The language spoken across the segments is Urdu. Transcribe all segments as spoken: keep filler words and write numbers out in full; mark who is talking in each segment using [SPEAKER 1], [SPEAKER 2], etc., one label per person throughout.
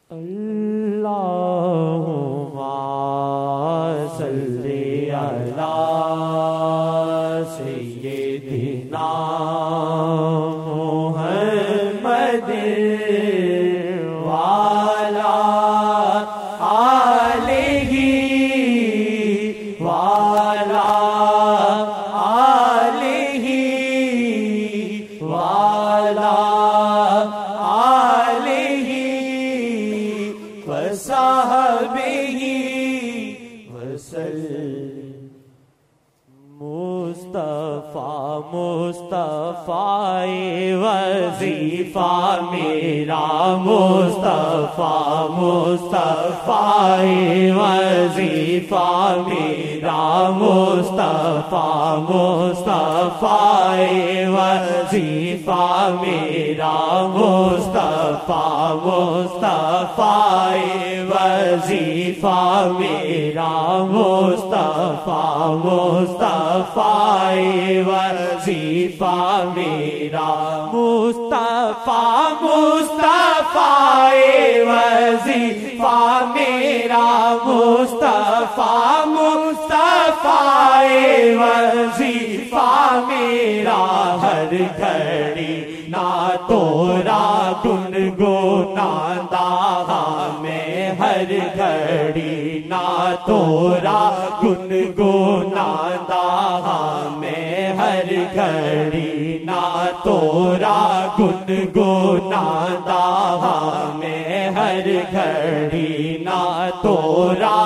[SPEAKER 1] اللہم صلی علی سیدنا محمد وعلی آلہ وعلی آلہ وعلی آلہ وصحبہ وسلم۔ مصطفیٰ مصطفیٰ وظیفہ میرا، مصطفیٰ مصطفیٰ وظیفہ میرا، مصطفیٰ مصطفیٰ وظیفہ میرا، مصطفیٰ مصطفیٰ وظیفہ میرا، مصطفیٰ مصطفیٰ وظیفہ میرا، مصطفیٰ مصطفیٰ وظیفہ میرا، مصطفیٰ مصطفیٰ وظیفہ میرا، ہر گھڑی نعتورا گنگناتا میں، ہر گھڑی نعتورا گنگناتا میں، ہر گھڑی نعتورا گنگناتا میں، ہر گھڑی نعتورا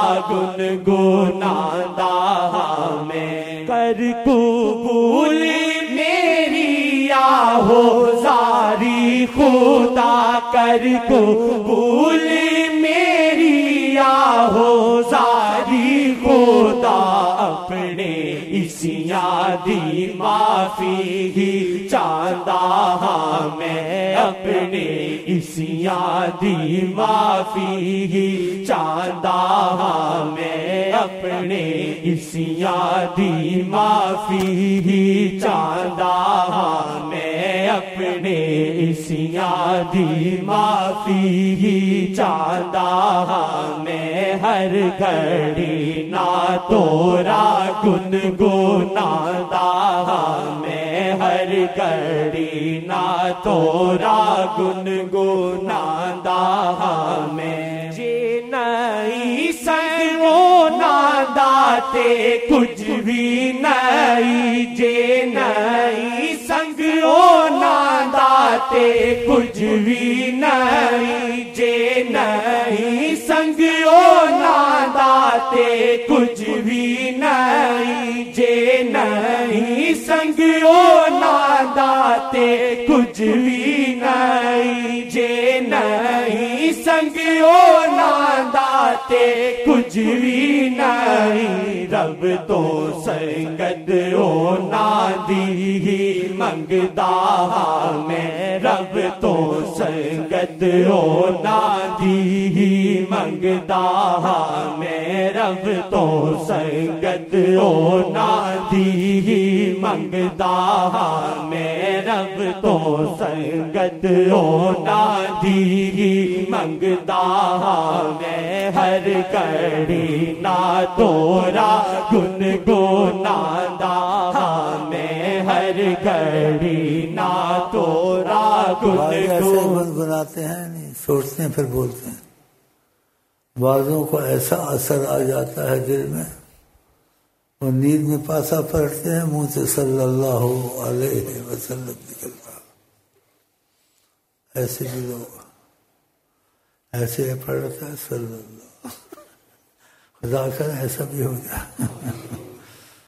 [SPEAKER 1] گنگناتا میں، کر قبول میری آہو زاری خدا، کر قبول میری آہو زاری خدا، اپنے اس یادی معافی ہی چاہتا میں، اپنے اس یادی معافی ہی چاہتا میں، اپنے اس یادی معافی ہی چاہتا میں، اپنے اس یادی معافی ہی چاہتا میں، ہر گھڑی نعتورا گنگناتا میں، ہر گھڑی نعتورا گنگناتا میں، جے نئی سنگو ناداتے کچھ بھی نہیں، جے نئی سنگو ناداتے کچھ بھی نہیں، جے نئی سنگو ناداتے کچھ بھی نہیں، جے نئی سنگو ناداتے کچھ بھی نہیں، جے نئی سنگو ناداتے کچھ بھی نہیں، رب تو سنگت او نادی ہی منگتا میں، رب تو سنگت او نادی ہی منگتا میں، رب تو سنگت او نادی ہی منگتا میں، رب تو سنگت او نادی ہی منگتا میں، ہر گھڑی نعتورا گنگناتا میں، ہر گھڑی نعتورا
[SPEAKER 2] گنگناتے ہیں، نہیں سوچتے ہیں پھر بولتے ہیں، بعضوں کو ایسا اثر آ جاتا ہے دل میں، وہ نیند میں پاسا پلٹتے ہیں، منہ سے صلی اللہ علیہ وسلم نکلتا، ایسے بھی لوگ ایسے پڑھتا ہے صلی اللہ، خدا کرے ایسا بھی ہو جائے۔